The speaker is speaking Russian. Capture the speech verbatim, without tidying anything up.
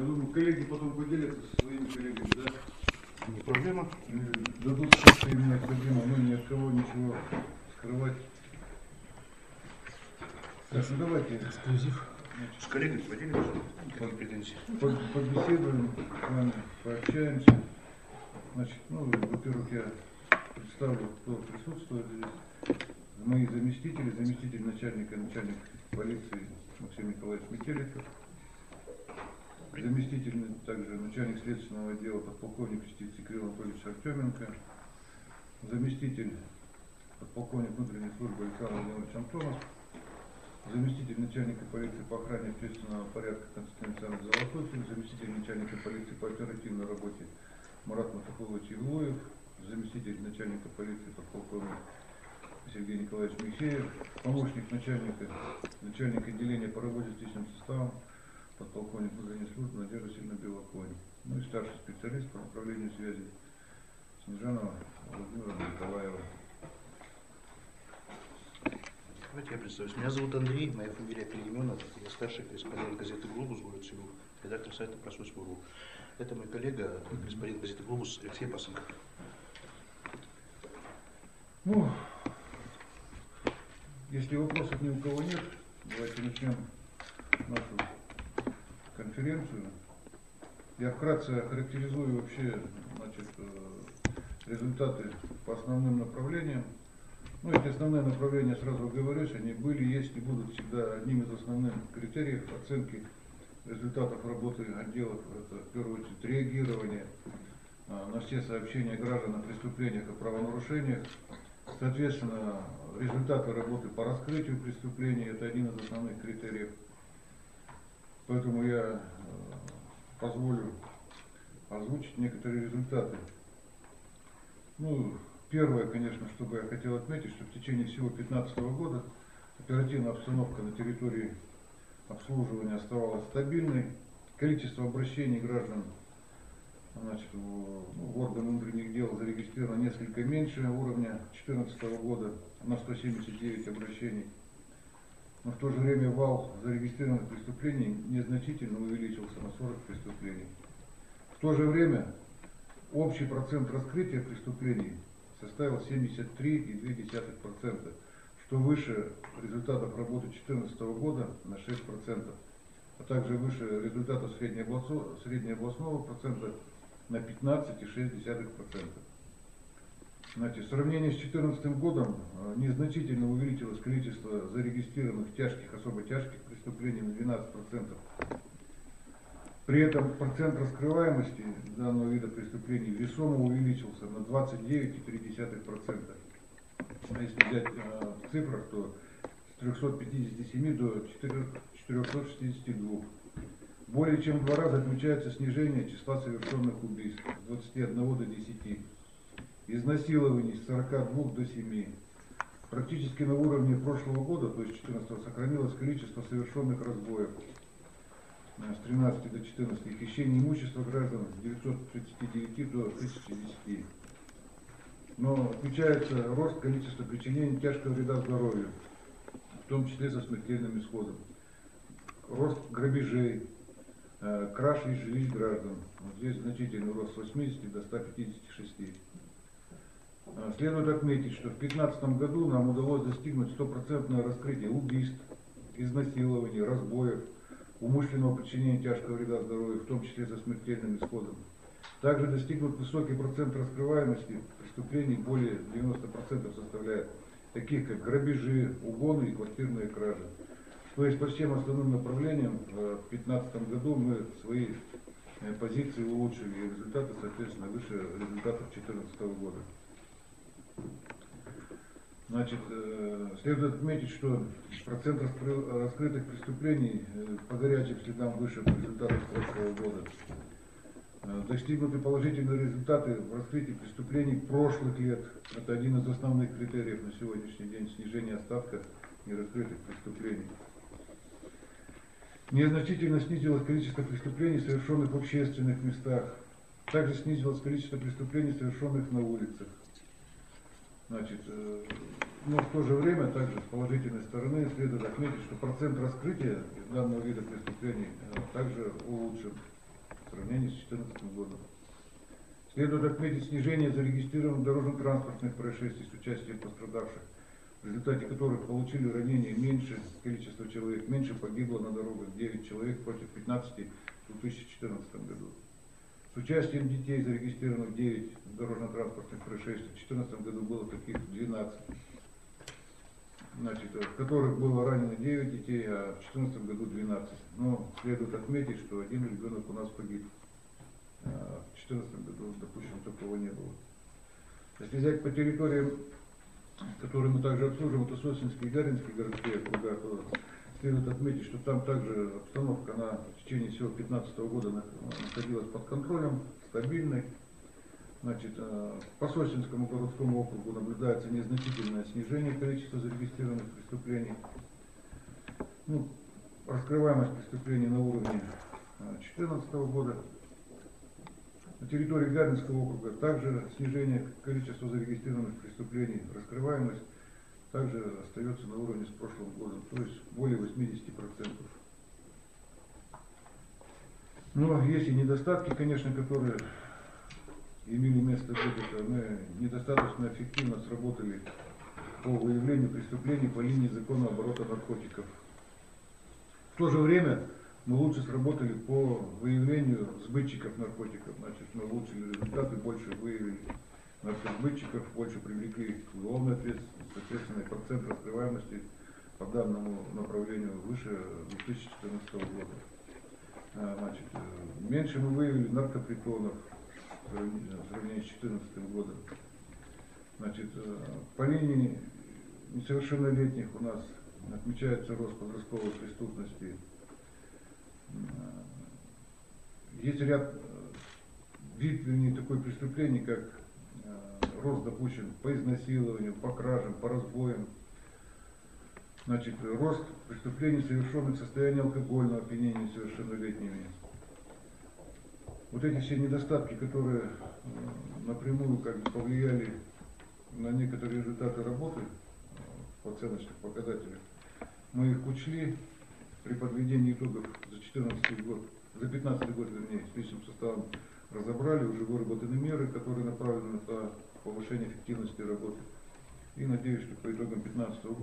думаю, коллеги потом поделятся со своими коллегами, да? Не проблема. Дадут все, что им необходимо, но ни от кого ничего скрывать. Так, ну давайте. Эксклюзив. С коллегами поделимся. Какие претензии? Побеседуем с вами, пообщаемся. Значит, ну, во-первых, я представлю, кто присутствует здесь. Мои заместители, заместитель начальника, начальник полиции Максим Николаевич Метеликов. Заместитель, также начальник следственного отдела, подполковник юстиции Кирилл Анатольевич Артеменко. Заместитель, подполковник внутренней службы Александр Владимирович Антонов. Заместитель начальника полиции по охране общественного порядка Константин Александрович Золотухин. Заместитель начальника полиции по оперативной работе Марат Мутафулович Ивлоев. Заместитель начальника полиции подполковник Сергей Николаевич Михеев. Помощник начальника, начальник отделения по работе с личным составом, подполковник внутренней службы Надежда Васильевна Белоконь. Ну и старший специалист по направлению связи Снежанова Владимира Николаева. Давайте я представлюсь. Меня зовут Андрей, моя фамилия Клейменов. Я старший корреспондент газеты «Глобус», город Сеул, редактор сайта просвой.ру. Это мой коллега, корреспондент газеты «Глобус» Алексей Пасынков. Ну, если вопросов ни у кого нет, давайте начнем нашу конференцию. Я вкратце охарактеризую вообще, значит, результаты по основным направлениям. Ну, эти основные направления, сразу говорю, они были, есть и будут всегда одним из основных критериев оценки результатов работы отделов. Это, в первую очередь, реагирование на все сообщения граждан о преступлениях и правонарушениях. Соответственно, результаты работы по раскрытию преступлений – это один из основных критериев. Поэтому я позволю озвучить некоторые результаты. Ну, первое, конечно, что бы я хотел отметить, что в течение всего две тысячи пятнадцатого года оперативная обстановка на территории обслуживания оставалась стабильной. Количество обращений граждан, значит, в, в органы внутренних дел зарегистрировано несколько меньше уровня две тысячи четырнадцатого года на сто семьдесят девять обращений. Но в то же время вал зарегистрированных преступлений незначительно увеличился на сорок преступлений. В то же время общий процент раскрытия преступлений составил семьдесят три и две десятых процента, что выше результатов работы две тысячи четырнадцатого года на шесть процентов, а также выше результатов среднеобластного, среднеобластного процента на пятнадцать и шесть десятых процента. Значит, в сравнении с две тысячи четырнадцатым годом незначительно увеличилось количество зарегистрированных тяжких, особо тяжких преступлений на двенадцать процентов. При этом процент раскрываемости данного вида преступлений весомо увеличился на двадцать девять и три десятых процента. А если взять э, в цифрах, то с трёхсот пятидесяти семи до четырёхсот шестидесяти двух. Более чем в два раза отмечается снижение числа совершенных убийств с двадцати одного до десяти. Изнасилований с сорока двух до семи. Практически на уровне прошлого года, то есть две тысячи четырнадцатого, сохранилось количество совершенных разбоев с тринадцати до четырнадцати, хищение имущества граждан с девятисот тридцати девяти до тысячи десяти. Но отмечается рост количества причинений тяжкого вреда здоровью, в том числе со смертельным исходом. Рост грабежей, э, краж из жилищ граждан. Вот здесь значительный рост с восьмидесяти до ста пятидесяти шести. Следует отметить, что в две тысячи пятнадцатом году нам удалось достигнуть стопроцентное раскрытие убийств, изнасилований, разбоев, умышленного причинения тяжкого вреда здоровью, в том числе со смертельным исходом. Также достигнут высокий процент раскрываемости преступлений, более девяноста процентов составляет, таких как грабежи, угоны и квартирные кражи. То есть по всем основным направлениям в две тысячи пятнадцатом году мы свои позиции улучшили, и результаты, соответственно, выше результатов две тысячи четырнадцатого года. Значит, следует отметить, что процент раскрытых преступлений по горячим следам выше по результатам прошлого года. Достигнуты положительные результаты в раскрытии преступлений прошлых лет. Это один из основных критериев на сегодняшний день снижения остатка нераскрытых преступлений. Незначительно снизилось количество преступлений, совершенных в общественных местах. Также снизилось количество преступлений, совершенных на улицах. Значит, но в то же время, также с положительной стороны, следует отметить, что процент раскрытия данного вида преступлений также улучшен. сравнении с две тысячи четырнадцатым годом. Следует отметить снижение зарегистрированных дорожно-транспортных происшествий с участием пострадавших, в результате которых получили ранения меньше количество человек, меньше погибло на дорогах девять человек против пятнадцати в две тысячи четырнадцатом году. С участием детей зарегистрировано девять дорожно-транспортных происшествий, в две тысячи четырнадцатом году было таких двенадцать, значит, в которых было ранено девять детей, а в две тысячи четырнадцатом году двенадцать. Но следует отметить, что один ребенок у нас погиб. А в две тысячи четырнадцатом году, допустим, такого не было. Если взять по территориям, которые мы также обслуживаем, это Сосинский и Гаринский городские округа, то следует отметить, что там также обстановка она в течение всего две тысячи пятнадцатого года находилась под контролем, стабильной. Значит, по Сосинскому городскому округу наблюдается незначительное снижение количества зарегистрированных преступлений. Ну, раскрываемость преступлений на уровне две тысячи четырнадцатого года. На территории Гаринского округа также снижение количества зарегистрированных преступлений, раскрываемость также остается на уровне с прошлым годом, то есть более восьмидесяти процентов. Но есть и недостатки, конечно, которые имели место быть. Это мы недостаточно эффективно сработали по выявлению преступлений по линии закона оборота наркотиков. В то же время мы лучше сработали по выявлению сбытчиков наркотиков. Значит, мы улучшили результаты, больше выявили наркосбытчиков, больше привлекли к уголовной ответственности, соответственно, процент раскрываемости по данному направлению выше две тысячи четырнадцатого года. Значит, меньше мы выявили наркопритонов в сравнении с две тысячи четырнадцатым годом. Значит, по линии несовершеннолетних у нас отмечается рост подростковой преступности. Есть ряд вид, вернее, такой преступлений, как рост допущен по изнасилованию, по кражам, по разбоям. Значит, рост преступлений, совершенных в состоянии алкогольного опьянения несовершеннолетними. Вот эти все недостатки, которые напрямую как бы повлияли на некоторые результаты работы в оценочных показателях, мы их учли при подведении итогов за четырнадцатый год, за пятнадцатый год, вернее, с личным составом разобрали, уже выработаны меры, которые направлены на повышение эффективности работы. И надеюсь, что по итогам пятнадцатого